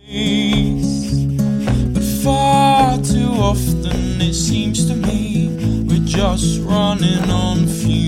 But far too often it seems to me we're just running on fumes.